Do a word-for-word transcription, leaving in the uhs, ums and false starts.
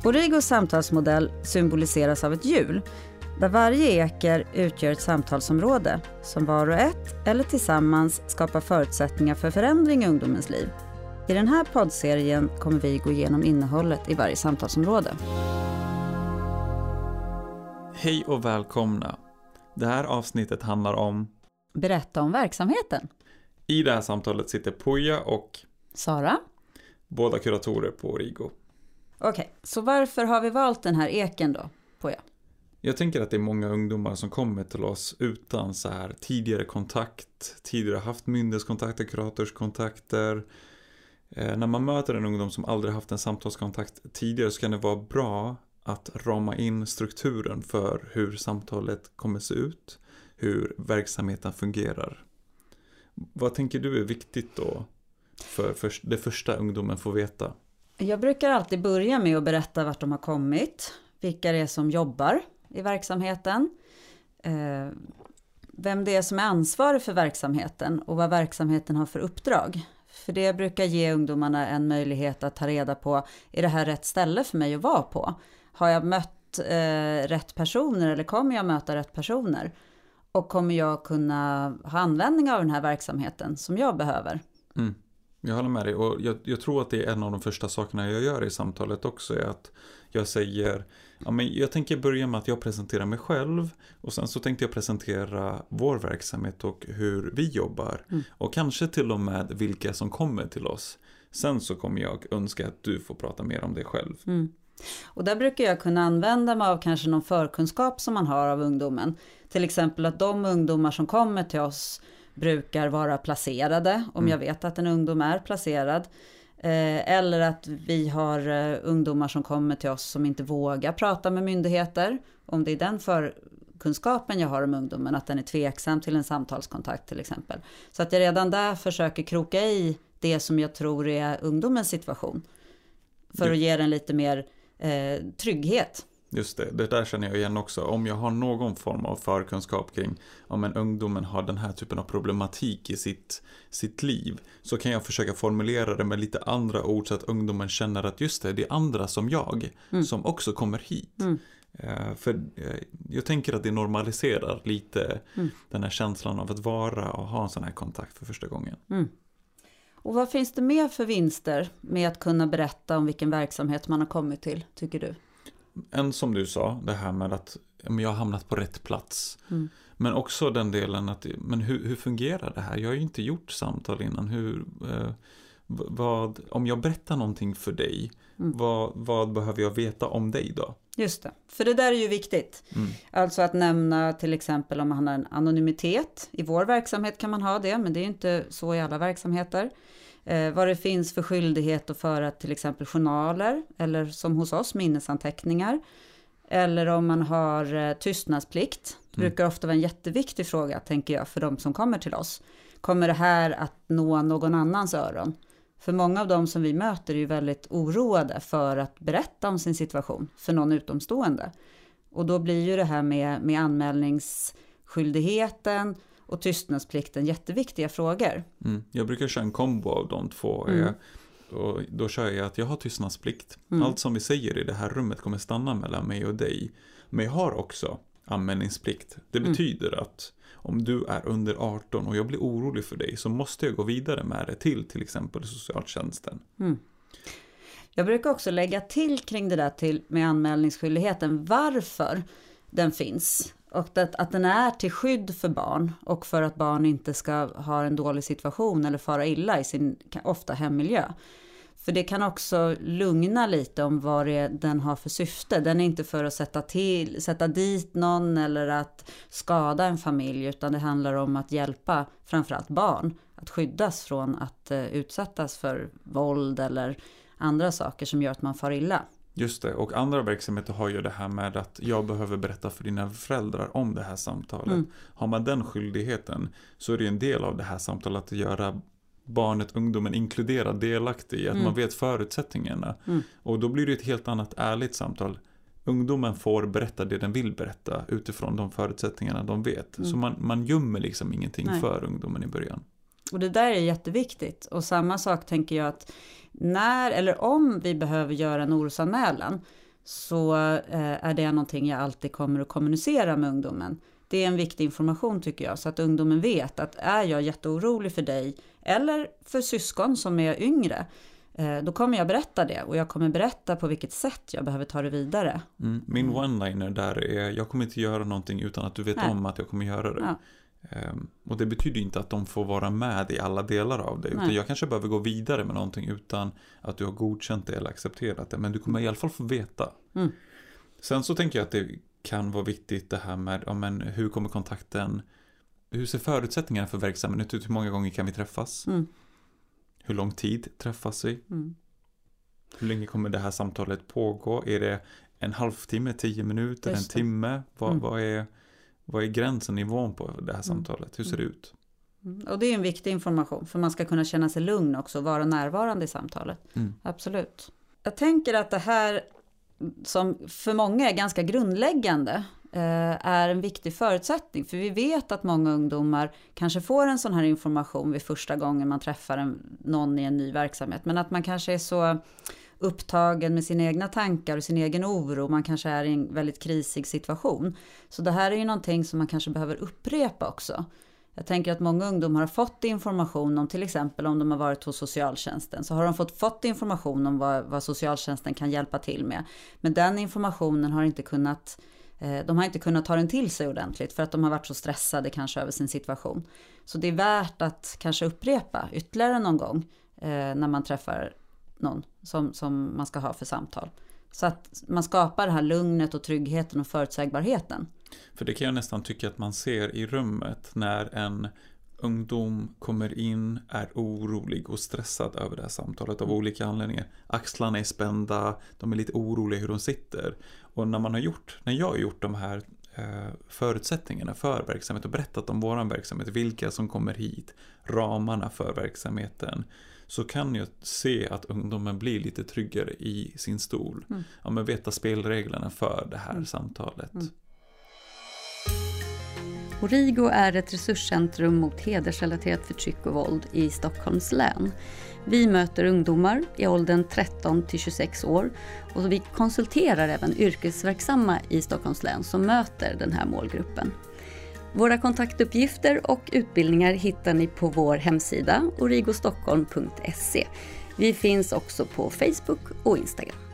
Origos samtalsmodell symboliseras av ett hjul där varje eker utgör ett samtalsområde som var och ett eller tillsammans skapar förutsättningar för förändring i ungdomens liv. I den här poddserien kommer vi gå igenom innehållet i varje samtalsområde. Hej och välkomna. Det här avsnittet handlar om... Berätta om verksamheten. I det här samtalet sitter Puja och... Sara. Båda kuratorer på Origo. Okej, okay, så varför har vi valt den här eken då, Puja? Jag tänker att det är många ungdomar som kommer till oss utan så här tidigare kontakt, tidigare haft myndighetskontakter, kuratorskontakter. Eh, när man möter en ungdom som aldrig haft en samtalskontakt tidigare så kan det vara bra att rama in strukturen för hur samtalet kommer se ut, hur verksamheten fungerar. Vad tänker du är viktigt då för, för det första ungdomen får veta? Jag brukar alltid börja med att berätta vart de har kommit, vilka det är som jobbar i verksamheten, eh, vem det är som är ansvarig för verksamheten och vad verksamheten har för uppdrag. För det brukar ge ungdomarna en möjlighet att ta reda på, är det här rätt ställe för mig att vara på? Har jag mött eh, rätt personer eller kommer jag möta rätt personer? Och kommer jag kunna ha användning av den här verksamheten som jag behöver? Mm. Jag håller med dig och jag, jag tror att det är en av de första sakerna jag gör i samtalet också är att jag säger, ja men jag tänker börja med att jag presenterar mig själv och sen så tänkte jag presentera vår verksamhet och hur vi jobbar mm. och kanske till och med vilka som kommer till oss. Sen så kommer jag önska att du får prata mer om dig själv. Mm. Och där brukar jag kunna använda mig av kanske någon förkunskap som man har av ungdomen. Till exempel att de ungdomar som kommer till oss brukar vara placerade, om mm. jag vet att en ungdom är placerad. Eh, eller att vi har eh, ungdomar som kommer till oss som inte vågar prata med myndigheter. Om det är den förkunskapen jag har om ungdomen, att den är tveksam till en samtalskontakt till exempel. Så att jag redan där försöker kroka i det som jag tror är ungdomens situation. För att ge den lite mer eh, trygghet. Just det, det där känner jag igen också. Om jag har någon form av förkunskap kring om en ungdomen har den här typen av problematik i sitt, sitt liv så kan jag försöka formulera det med lite andra ord så att ungdomen känner att just det, det är andra som jag mm. som också kommer hit. Mm. Uh, för uh, jag tänker att det normaliserar lite mm. den här känslan av att vara och ha en sån här kontakt för första gången. Mm. Och vad finns det mer för vinster med att kunna berätta om vilken verksamhet man har kommit till, tycker du? En som du sa, det här med att jag har hamnat på rätt plats. Mm. Men också den delen att, men hur, hur fungerar det här? Jag har ju inte gjort samtal innan. Hur, eh, vad, om jag berättar någonting för dig, mm. vad, vad behöver jag veta om dig då? Just det, för det där är ju viktigt. Mm. Alltså att nämna till exempel om man har en anonymitet. I vår verksamhet kan man ha det, men det är ju inte så i alla verksamheter. Eh, vad det finns för skyldighet att föra till exempel journaler eller som hos oss minnesanteckningar. Eller om man har eh, tystnadsplikt. Det mm. brukar ofta vara en jätteviktig fråga, tänker jag, för de som kommer till oss. Kommer det här att nå någon annans öron? För många av dem som vi möter är ju väldigt oroade för att berätta om sin situation för någon utomstående. Och då blir ju det här med, med anmälningsskyldigheten och tystnadsplikten jätteviktiga frågor. Mm. Jag brukar köra en kombo av de två. Mm. Och då kör jag att jag har tystnadsplikt. Mm. Allt som vi säger i det här rummet kommer stanna mellan mig och dig. Men jag har också anmälningsplikt. Det betyder mm. att om du är under arton och jag blir orolig för dig så måste jag gå vidare med det till till exempel socialtjänsten. Mm. Jag brukar också lägga till kring det där till med anmälningsskyldigheten varför den finns. Och att, att den är till skydd för barn och för att barn inte ska ha en dålig situation eller fara illa i sin ofta hemmiljö. För det kan också lugna lite om vad det, den har för syfte. Den är inte för att sätta, till, sätta dit någon eller att skada en familj, utan det handlar om att hjälpa framförallt barn att skyddas från att uh, utsättas för våld eller andra saker som gör att man far illa. Just det, och andra verksamheter har ju det här med att jag behöver berätta för dina föräldrar om det här samtalet. Mm. Har man den skyldigheten så är det en del av det här samtalet att göra barnet, ungdomen inkluderad, delaktig i att mm. man vet förutsättningarna. Mm. Och då blir det ett helt annat ärligt samtal. Ungdomen får berätta det den vill berätta utifrån de förutsättningarna de vet. Mm. Så man, man gömmer liksom ingenting Nej. För ungdomen i början. Och det där är jätteviktigt. Och samma sak tänker jag att när eller om vi behöver göra en orosanmälan så eh, är det någonting jag alltid kommer att kommunicera med ungdomen. Det är en viktig information tycker jag, så att ungdomen vet att är jag jätteorolig för dig eller för syskon som är yngre, eh, då kommer jag berätta det och jag kommer berätta på vilket sätt jag behöver ta det vidare. Mm. Min one-liner där är, jag kommer inte göra någonting utan att du vet Nej. om att jag kommer göra det. Ja. Um, och det betyder inte att de får vara med i alla delar av det. Utan jag kanske behöver gå vidare med någonting utan att du har godkänt det eller accepterat det. Men du kommer i alla fall få veta. Mm. Sen så tänker jag att det kan vara viktigt det här med ja, men hur kommer kontakten, hur ser förutsättningarna för verksamheten ut? Hur många gånger kan vi träffas? Mm. Hur lång tid träffas vi? Mm. Hur länge kommer det här samtalet pågå? Är det en halvtimme, tio minuter, en timme? Vad, mm. vad, är, vad är gränsen, nivån på det här samtalet? Hur ser det ut? Mm. Och det är en viktig information för man ska kunna känna sig lugn också och vara närvarande i samtalet. Mm. Absolut. Jag tänker att det här som för många är ganska grundläggande eh, är en viktig förutsättning. För vi vet att många ungdomar kanske får en sån här information vid första gången man träffar en, någon i en ny verksamhet. Men att man kanske är så upptagen med sina egna tankar och sin egen oro. Man kanske är i en väldigt krisig situation. Så det här är ju någonting som man kanske behöver upprepa också. Jag tänker att många ungdomar har fått information om till exempel om de har varit hos socialtjänsten. Så har de fått, fått information om vad, vad socialtjänsten kan hjälpa till med. Men den informationen har inte kunnat, eh, de har inte kunnat ta den till sig ordentligt. För att de har varit så stressade kanske över sin situation. Så det är värt att kanske upprepa ytterligare någon gång eh, när man träffar någon som, som man ska ha för samtal. Så att man skapar det här lugnet och tryggheten och förutsägbarheten. För det kan jag nästan tycka att man ser i rummet när en ungdom kommer in, är orolig och stressad över det här samtalet av olika anledningar. Axlarna är spända, de är lite oroliga hur de sitter. Och när man har gjort, när jag har gjort de här eh, förutsättningarna för verksamhet och berättat om våran verksamhet, vilka som kommer hit, ramarna för verksamheten, så kan jag se att ungdomen blir lite tryggare i sin stol. Mm. Ja, men veta spelreglerna för det här mm. samtalet. Mm. Origo är ett resurscentrum mot hedersrelaterat förtryck och våld i Stockholms län. Vi möter ungdomar i åldern tretton till tjugosex år och vi konsulterar även yrkesverksamma i Stockholms län som möter den här målgruppen. Våra kontaktuppgifter och utbildningar hittar ni på vår hemsida origostockholm punkt se. Vi finns också på Facebook och Instagram.